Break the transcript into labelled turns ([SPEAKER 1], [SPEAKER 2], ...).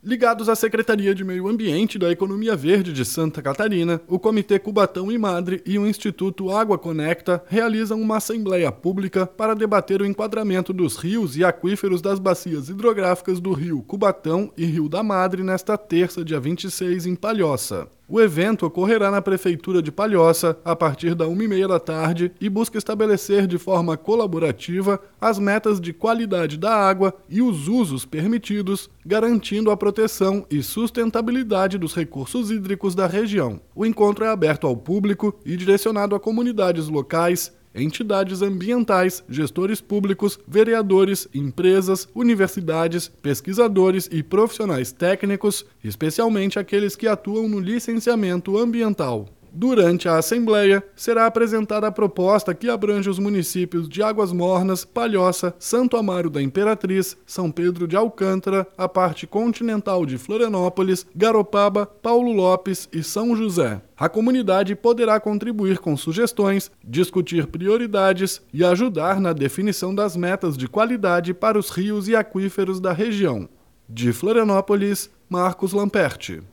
[SPEAKER 1] Ligados à Secretaria de Meio Ambiente da Economia Verde de Santa Catarina, o Comitê Cubatão e Madre e o Instituto Água Conecta realizam uma assembleia pública para debater o enquadramento dos rios e aquíferos das bacias hidrográficas do Rio Cubatão e Rio da Madre nesta terça, dia 26, em Palhoça. O evento ocorrerá na Prefeitura de Palhoça a partir da 1h30 da tarde e busca estabelecer de forma colaborativa as metas de qualidade da água e os usos permitidos, garantindo a proteção e sustentabilidade dos recursos hídricos da região. O encontro é aberto ao público e direcionado a comunidades locais, entidades ambientais, gestores públicos, vereadores, empresas, universidades, pesquisadores e profissionais técnicos, especialmente aqueles que atuam no licenciamento ambiental. Durante a Assembleia, será apresentada a proposta que abrange os municípios de Águas Mornas, Palhoça, Santo Amaro da Imperatriz, São Pedro de Alcântara, a parte continental de Florianópolis, Garopaba, Paulo Lopes e São José. A comunidade poderá contribuir com sugestões, discutir prioridades e ajudar na definição das metas de qualidade para os rios e aquíferos da região. De Florianópolis, Marcos Lamperti.